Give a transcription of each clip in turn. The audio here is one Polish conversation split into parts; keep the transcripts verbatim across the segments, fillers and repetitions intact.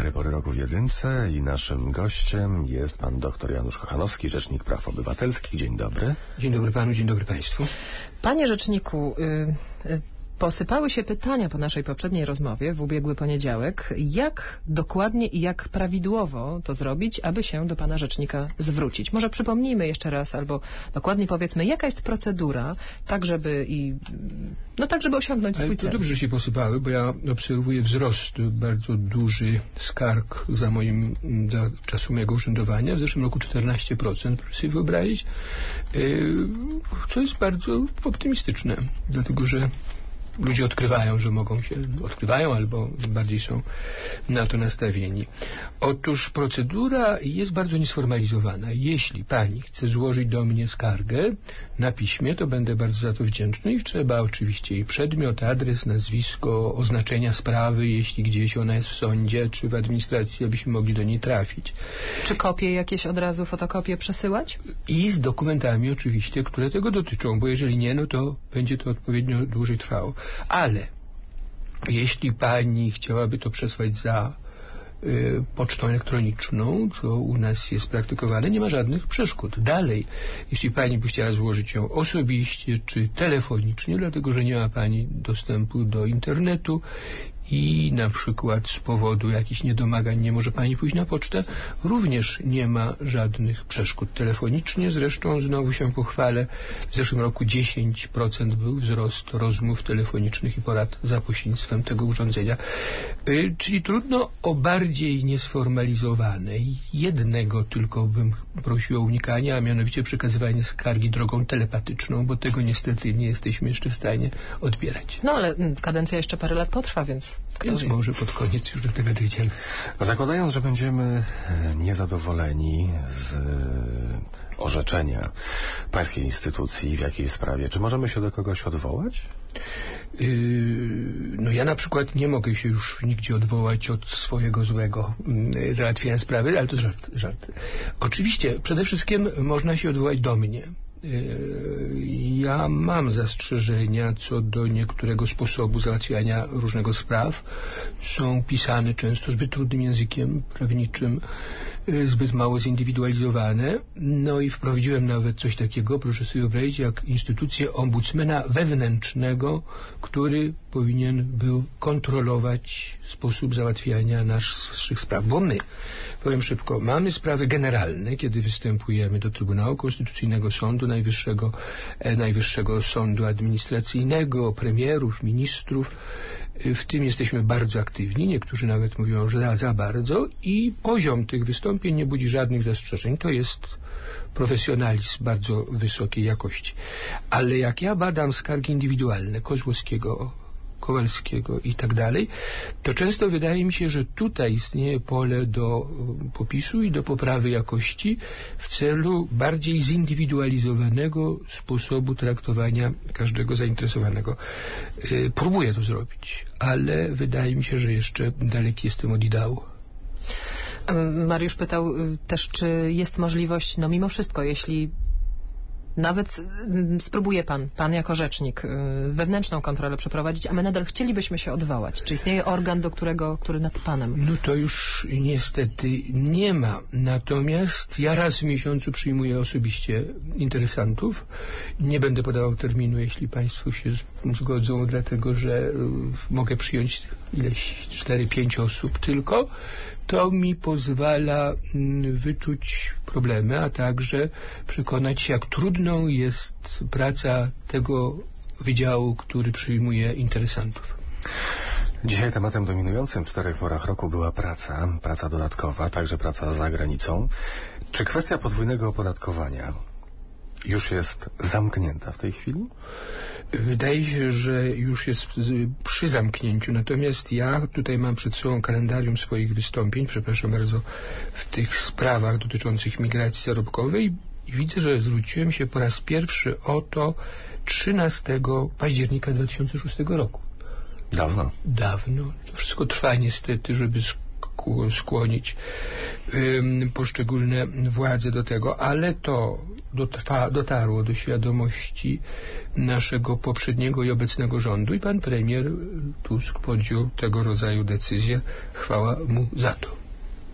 Cztery pory roku w jedynce i naszym gościem jest pan dr Janusz Kochanowski, Rzecznik Praw Obywatelskich. Dzień dobry. Dzień dobry panu, dzień dobry państwu. Panie Rzeczniku, y, y, posypały się pytania po naszej poprzedniej rozmowie w ubiegły poniedziałek. Jak dokładnie i jak prawidłowo to zrobić, aby się do pana Rzecznika zwrócić? Może przypomnijmy jeszcze raz, albo dokładnie powiedzmy, jaka jest procedura, tak żeby i no tak, żeby osiągnąć swój Ale to cel. dobrze się posypały, bo ja obserwuję wzrost bardzo duży skarg za moim, za czasu mojego urzędowania. W zeszłym roku czternaście procent, proszę sobie wyobrazić, yy, co jest bardzo optymistyczne, dlatego że ludzie odkrywają, że mogą się, odkrywają albo bardziej są na to nastawieni. Otóż procedura jest bardzo niesformalizowana. Jeśli pani chce złożyć do mnie skargę na piśmie, to będę bardzo za to wdzięczny i trzeba oczywiście jej przedmiot, adres, nazwisko, oznaczenia sprawy, jeśli gdzieś ona jest w sądzie czy w administracji, abyśmy mogli do niej trafić. Czy kopie jakieś od razu, fotokopie przesyłać? I z dokumentami oczywiście, które tego dotyczą, bo jeżeli nie, no to będzie to odpowiednio dłużej trwało. Ale jeśli pani chciałaby to przesłać za y, pocztą elektroniczną, co u nas jest praktykowane, nie ma żadnych przeszkód. Dalej, jeśli pani by chciała złożyć ją osobiście czy telefonicznie, dlatego że nie ma pani dostępu do internetu i na przykład z powodu jakichś niedomagań nie może pani pójść na pocztę, również nie ma żadnych przeszkód. Telefonicznie zresztą znowu się pochwalę, w zeszłym roku dziesięć procent był wzrost rozmów telefonicznych i porad za pośrednictwem tego urządzenia. Yy, czyli trudno o bardziej niesformalizowane. Jednego tylko bym prosił o unikanie, a mianowicie przekazywanie skargi drogą telepatyczną, bo tego niestety nie jesteśmy jeszcze w stanie odbierać. No ale mm, kadencja jeszcze parę lat potrwa, więc Więc może pod koniec już do tego dojdziemy. Zakładając, że będziemy niezadowoleni z orzeczenia pańskiej instytucji w jakiejś sprawie, czy możemy się do kogoś odwołać? Yy, no ja na przykład nie mogę się już nigdzie odwołać od swojego złego yy, załatwienia sprawy, ale to żart, żart. Oczywiście przede wszystkim można się odwołać do mnie. Ja mam zastrzeżenia co do niektórego sposobu załatwiania różnego spraw. Są pisane często zbyt trudnym językiem prawniczym, zbyt mało zindywidualizowane. No i wprowadziłem nawet coś takiego, proszę sobie wyobrazić, jak instytucję ombudsmana wewnętrznego, który powinien był kontrolować sposób załatwiania naszych spraw. Bo my, powiem szybko, mamy sprawy generalne, kiedy występujemy do Trybunału Konstytucyjnego, Sądu Najwyższego, e, Najwyższego Sądu Administracyjnego, premierów, ministrów. W tym jesteśmy bardzo aktywni, niektórzy nawet mówią, że za, za bardzo i poziom tych wystąpień nie budzi żadnych zastrzeżeń. To jest profesjonalizm bardzo wysokiej jakości. Ale jak ja badam skargi indywidualne Kozłowskiego, Kowalskiego i tak dalej, to często wydaje mi się, że tutaj istnieje pole do popisu i do poprawy jakości w celu bardziej zindywidualizowanego sposobu traktowania każdego zainteresowanego. Yy, próbuję to zrobić, ale wydaje mi się, że jeszcze daleki jestem od ideału. Mariusz pytał też, czy jest możliwość, no mimo wszystko, jeśli nawet spróbuje pan, pan jako rzecznik, wewnętrzną kontrolę przeprowadzić, a my nadal chcielibyśmy się odwołać. Czy istnieje organ, do którego, który nad panem? No to już niestety nie ma. Natomiast ja raz w miesiącu przyjmuję osobiście interesantów. Nie będę podawał terminu, jeśli państwo się zgodzą, dlatego że y, mogę przyjąć ileś cztery pięć osób tylko. To mi pozwala mm, wyczuć problemy, a także przekonać się, jak trudną jest praca tego wydziału, który przyjmuje interesantów. Dzisiaj tematem dominującym w czterech porach roku była praca, praca dodatkowa, także praca za granicą. Czy kwestia podwójnego opodatkowania już jest zamknięta w tej chwili? Wydaje się, że już jest przy zamknięciu, natomiast ja tutaj mam przed sobą kalendarium swoich wystąpień, przepraszam bardzo, w tych sprawach dotyczących migracji zarobkowej i widzę, że zwróciłem się po raz pierwszy o to trzynastego października dwa tysiące szóstego roku. Dawno. Dawno. To wszystko trwa niestety, żeby skłonić um, poszczególne władze do tego, ale to dotrwa, dotarło do świadomości naszego poprzedniego i obecnego rządu i pan premier Tusk podjął tego rodzaju decyzję. Chwała mu za to.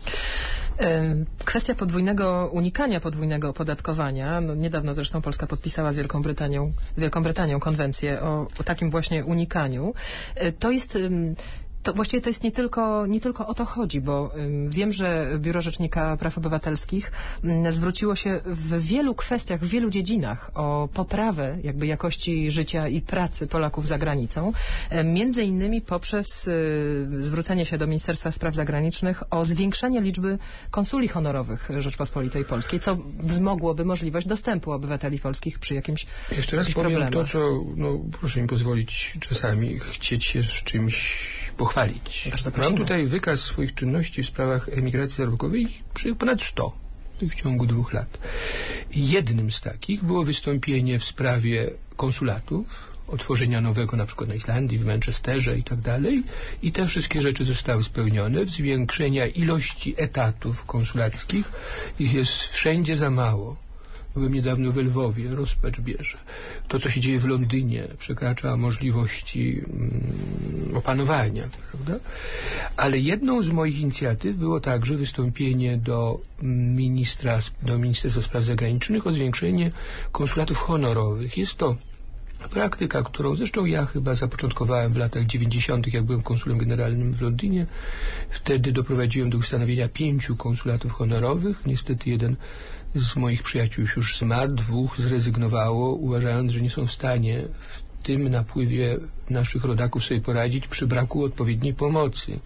Kwestia podwójnego unikania podwójnego opodatkowania. No, niedawno zresztą Polska podpisała z Wielką Brytanią, z Wielką Brytanią konwencję o, o takim właśnie unikaniu. To jest... To właściwie to jest nie tylko, nie tylko o to chodzi, bo um, wiem, że Biuro Rzecznika Praw Obywatelskich um, zwróciło się w wielu kwestiach, w wielu dziedzinach o poprawę jakby jakości życia i pracy Polaków za granicą, um, między innymi poprzez um, zwrócenie się do Ministerstwa Spraw Zagranicznych o zwiększenie liczby konsuli honorowych Rzeczpospolitej Polskiej, co wzmogłoby możliwość dostępu obywateli polskich przy jakimś Jeszcze raz powiem problemach. To, co, no, proszę mi pozwolić czasami chcieć się z czymś pochwalić. Mam tutaj wykaz swoich czynności w sprawach emigracji zarobkowej przy ponad sto w ciągu dwóch lat. Jednym z takich było wystąpienie w sprawie konsulatów, otworzenia nowego na przykład na Islandii, w Manchesterze i tak dalej. I te wszystkie rzeczy zostały spełnione. Zwiększenia ilości etatów konsulackich. Ich jest wszędzie za mało. Byłem niedawno w Lwowie, rozpacz bierze. To, co się dzieje w Londynie, przekracza możliwości mm, opanowania, prawda? Ale jedną z moich inicjatyw było także wystąpienie do ministra, do Ministerstwa Spraw Zagranicznych o zwiększenie konsulatów honorowych. Jest to praktyka, którą zresztą ja chyba zapoczątkowałem w latach dziewięćdziesiątych, jak byłem konsulem generalnym w Londynie. Wtedy doprowadziłem do ustanowienia pięciu konsulatów honorowych. Niestety jeden z moich przyjaciół już zmarł, dwóch zrezygnowało, uważając, że nie są w stanie w tym napływie naszych rodaków sobie poradzić przy braku odpowiedniej pomocy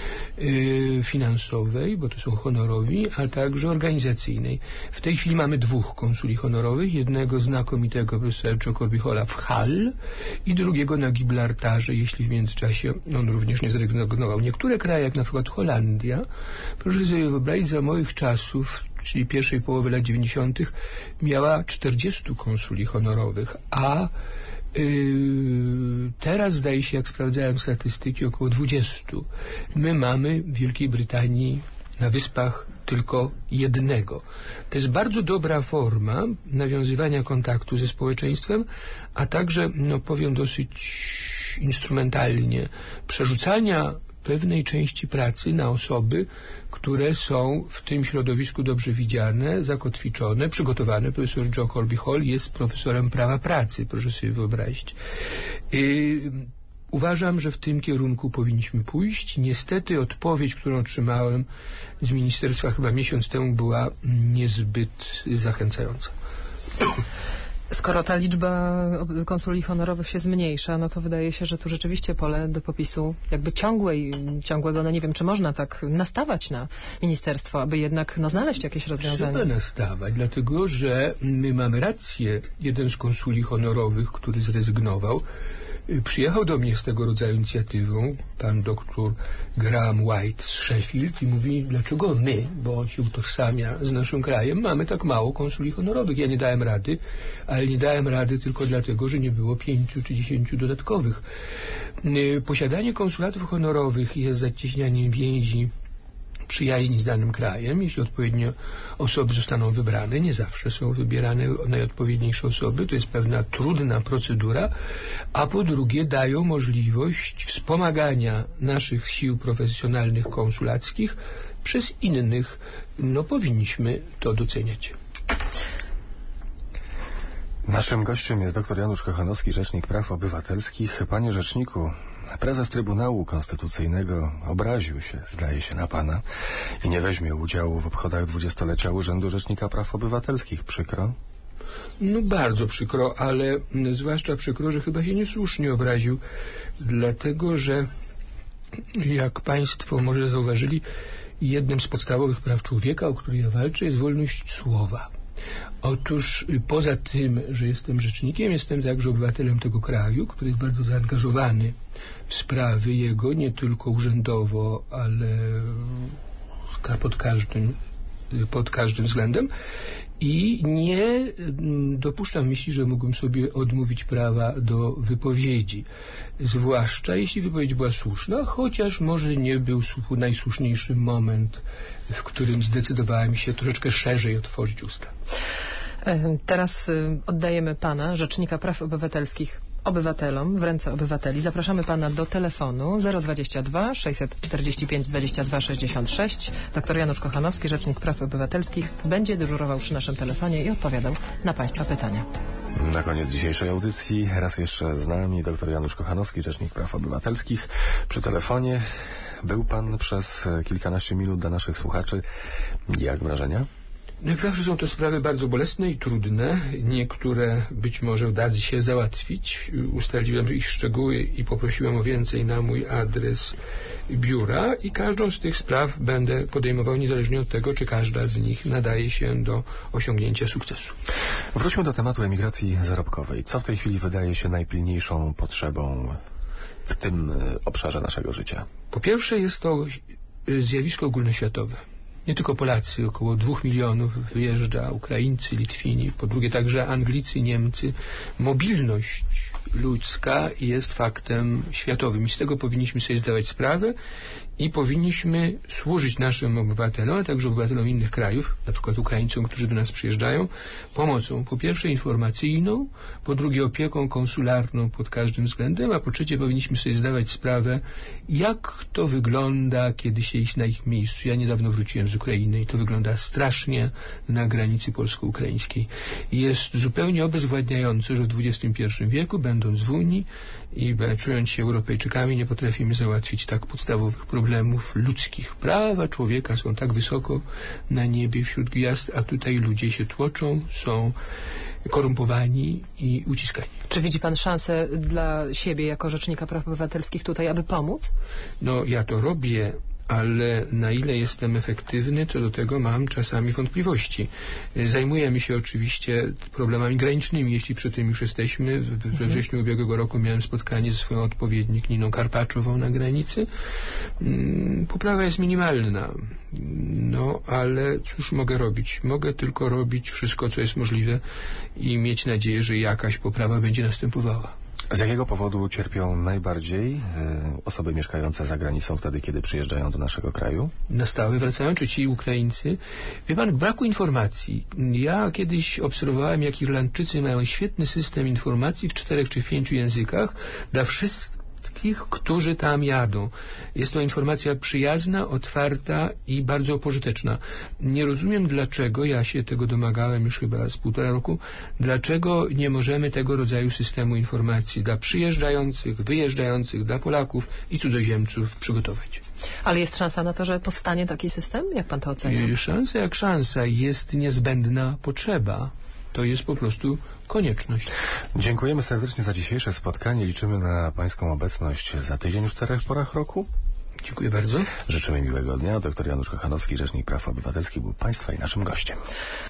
yy, finansowej, bo to są honorowi, a także organizacyjnej. W tej chwili mamy dwóch konsuli honorowych, jednego znakomitego profesora Joe Corbihola w Hull i drugiego na Gibraltarze, jeśli w międzyczasie on również nie zrezygnował. Niektóre kraje, jak na przykład Holandia, proszę sobie wyobrazić, za moich czasów, czyli pierwszej połowy lat dziewięćdziesiątych, miała czterdziestu konsuli honorowych, a Yy, teraz zdaje się, jak sprawdzałem statystyki, około dwudziestu. My mamy w Wielkiej Brytanii na Wyspach tylko jednego. To jest bardzo dobra forma nawiązywania kontaktu ze społeczeństwem, a także, no powiem dosyć instrumentalnie, przerzucania pewnej części pracy na osoby, które są w tym środowisku dobrze widziane, zakotwiczone, przygotowane. Profesor Joe Corbiholl jest profesorem prawa pracy, proszę sobie wyobrazić. Yy, uważam, że w tym kierunku powinniśmy pójść. Niestety odpowiedź, którą otrzymałem z ministerstwa chyba miesiąc temu, była niezbyt zachęcająca. Skoro ta liczba konsuli honorowych się zmniejsza, no to wydaje się, że tu rzeczywiście pole do popisu jakby ciągłej, ciągłego, no nie wiem, czy można tak nastawać na ministerstwo, aby jednak no, znaleźć jakieś rozwiązanie. Trzeba nastawać, dlatego że my mamy rację. Jeden z konsuli honorowych, który zrezygnował, przyjechał do mnie z tego rodzaju inicjatywą, pan doktor Graham White z Sheffield, i mówi, dlaczego my, bo on się utożsamia z naszym krajem, mamy tak mało konsuli honorowych. Ja nie dałem rady, ale nie dałem rady tylko dlatego, że nie było pięciu czy dziesięciu dodatkowych. Posiadanie konsulatów honorowych jest zacieśnianiem więzi przyjaźni z danym krajem, jeśli odpowiednio osoby zostaną wybrane. Nie zawsze są wybierane najodpowiedniejsze osoby, to jest pewna trudna procedura, a po drugie dają możliwość wspomagania naszych sił profesjonalnych konsulackich przez innych. No powinniśmy to doceniać. Naszym gościem jest dr Janusz Kochanowski, Rzecznik Praw Obywatelskich. Panie Rzeczniku, prezes Trybunału Konstytucyjnego obraził się, zdaje się, na pana i nie weźmie udziału w obchodach dwudziestolecia Urzędu Rzecznika Praw Obywatelskich. Przykro? No bardzo przykro, ale zwłaszcza przykro, że chyba się niesłusznie obraził, dlatego że, jak państwo może zauważyli, jednym z podstawowych praw człowieka, o który ja walczę, jest wolność słowa. Otóż poza tym, że jestem rzecznikiem, jestem także obywatelem tego kraju, który jest bardzo zaangażowany w sprawy jego, nie tylko urzędowo, ale pod każdym, pod każdym względem. I nie dopuszczam myśli, że mógłbym sobie odmówić prawa do wypowiedzi. Zwłaszcza jeśli wypowiedź była słuszna, chociaż może nie był najsłuszniejszy moment, w którym zdecydowałem się troszeczkę szerzej otworzyć usta. Teraz oddajemy pana, Rzecznika Praw Obywatelskich, obywatelom, w ręce obywateli. Zapraszamy pana do telefonu zero dwadzieścia dwa sześćset czterdzieści pięć dwadzieścia dwa sześćdziesiąt sześć. Doktor Janusz Kochanowski, Rzecznik Praw Obywatelskich, będzie dyżurował przy naszym telefonie i odpowiadał na państwa pytania. Na koniec dzisiejszej audycji raz jeszcze z nami doktor Janusz Kochanowski, Rzecznik Praw Obywatelskich. Przy telefonie był pan przez kilkanaście minut dla naszych słuchaczy. Jak wrażenia? Jak zawsze są to sprawy bardzo bolesne i trudne. Niektóre być może uda się załatwić. Ustaliłem ich szczegóły i poprosiłem o więcej na mój adres biura i każdą z tych spraw będę podejmował niezależnie od tego, czy każda z nich nadaje się do osiągnięcia sukcesu. Wróćmy do tematu emigracji zarobkowej. Co w tej chwili wydaje się najpilniejszą potrzebą w tym obszarze naszego życia? Po pierwsze jest to zjawisko ogólnoświatowe. Nie tylko Polacy, około dwóch milionów wyjeżdża, Ukraińcy, Litwini, po drugie także Anglicy, Niemcy. Mobilność ludzka jest faktem światowym i z tego powinniśmy sobie zdawać sprawę i powinniśmy służyć naszym obywatelom, a także obywatelom innych krajów, na przykład Ukraińcom, którzy do nas przyjeżdżają, pomocą po pierwsze informacyjną, po drugie opieką konsularną pod każdym względem, a po trzecie powinniśmy sobie zdawać sprawę, jak to wygląda, kiedy się jest na ich miejscu. Ja niedawno wróciłem z Ukrainy i to wygląda strasznie na granicy polsko-ukraińskiej. Jest zupełnie obezwładniające, że w dwudziestym pierwszym wieku, będąc w Unii i czując się Europejczykami, nie potrafimy załatwić tak podstawowych problemów ludzkich. Prawa człowieka są tak wysoko na niebie wśród gwiazd, a tutaj ludzie się tłoczą, są korumpowani i uciskani. Czy widzi pan szansę dla siebie jako Rzecznika Praw Obywatelskich tutaj, aby pomóc? No, ja to robię, ale na ile jestem efektywny, co do tego mam czasami wątpliwości. Zajmujemy się oczywiście problemami granicznymi, jeśli przy tym już jesteśmy. We wrześniu ubiegłego roku miałem spotkanie ze swoją odpowiednik Niną Karpaczową na granicy. Poprawa jest minimalna. No, ale cóż mogę robić? Mogę tylko robić wszystko, co jest możliwe i mieć nadzieję, że jakaś poprawa będzie następowała. Z jakiego powodu cierpią najbardziej y, osoby mieszkające za granicą wtedy, kiedy przyjeżdżają do naszego kraju? Na stałe wracają, czy ci Ukraińcy? Wie pan, braku informacji. Ja kiedyś obserwowałem, jak Irlandczycy mają świetny system informacji w czterech czy w pięciu językach dla wszystkich, którzy tam jadą. Jest to informacja przyjazna, otwarta i bardzo pożyteczna. Nie rozumiem, dlaczego, ja się tego domagałem już chyba z półtora roku, dlaczego nie możemy tego rodzaju systemu informacji dla przyjeżdżających, wyjeżdżających, dla Polaków i cudzoziemców przygotować. Ale jest szansa na to, że powstanie taki system? Jak pan to ocenia? Szansa jak szansa. Jest niezbędna potrzeba. To jest po prostu konieczność. Dziękujemy serdecznie za dzisiejsze spotkanie. Liczymy na pańską obecność za tydzień w czterech porach roku. Dziękuję bardzo. Życzymy miłego dnia. Doktor Janusz Kochanowski, Rzecznik Praw Obywatelskich, był państwa i naszym gościem.